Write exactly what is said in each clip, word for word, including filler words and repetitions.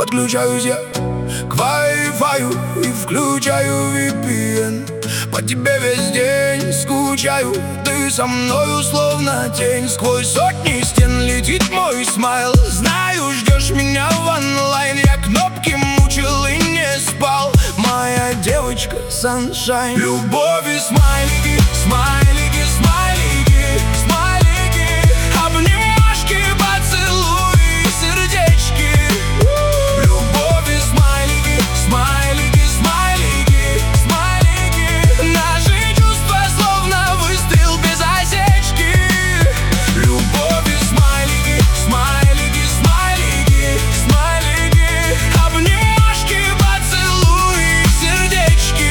подключаюсь я к Wi-Fi и включаю ви пи эн. По тебе весь день скучаю, ты со мною словно тень. Сквозь сотни стен летит мой смайл. Знаю, ждешь меня в онлайн. Я кнопки мучил и не спал. Моя девочка Sunshine. Любовь и смайлики, смайлики, смайлики, смайлики, обнимашки, поцелуи, сердечки. Любовь и смайлики, смайлики, смайлики, смайлики, наши чувства словно выстрел без осечки. Любовь и смайлики, смайлики, смайлики, смайлики, обнимашки, поцелуи, сердечки.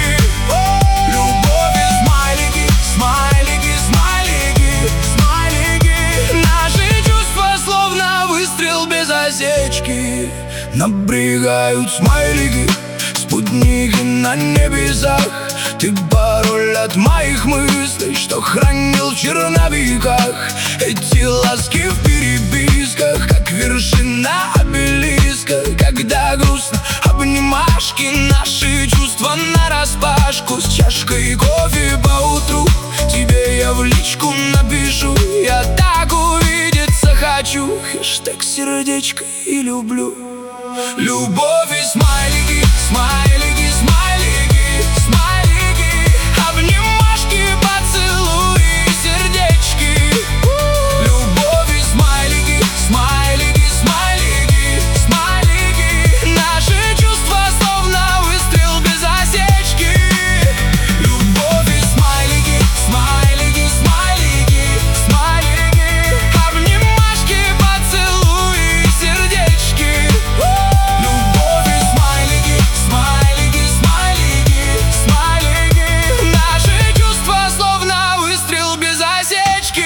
Любовь и смайлики, смайлики, смайлики, смайлики, наши чувства словно выстрел без осечки. Набрегают смайлики, спутники на небесах. Ты пароль от моих мыслей, что хранил в черновиках. Эти ласки в переписках, как вершина обелиска. Когда грустно, обнимашки, наши чувства нараспашку. С чашкой кофе поутру тебе я в личку напишу. Я так увидеться хочу, хэштег сердечко и люблю. Любовь и смайлики, смайлики, смайлики, смайлики, обнимашки, поцелуи, сердечки. Любовь и смайлики, смайлики, смайлики, смайлики, наши чувства словно выстрел без осечки. Любовь и смайлики, смайлики, смайлики, смайлики, обнимашки, поцелуи, сердечки. Любовь и смайлики, смайлики, смайлики, смайлики, наши чувства словно выстрел без осечки.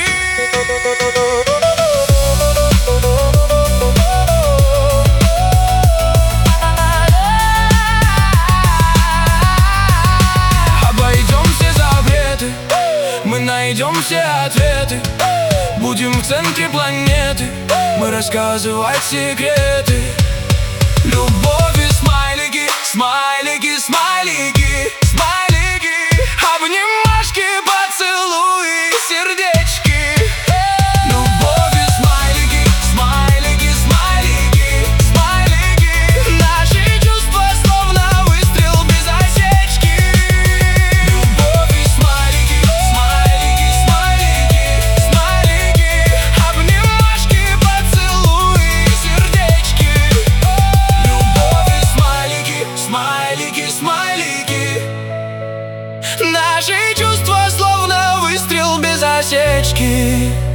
Обойдем все запреты, мы найдем все ответы. Будем в центре планеты, мы рассказывать секреты. Любовь и смайлики, смайлики, смайлики, смайлики, обнимашки, поцелуи, сердечки. Любовь и смайлики, смайлики, смайлики, смайлики, наши чувства словно выстрел без осечки. Любовь и смайлики, смайлики, смайлики, смайлики, обнимашки, поцелуи, сердечки. Любовь и смайлики, смайлики, смайлики, наши чувства словно выстрел без осечки.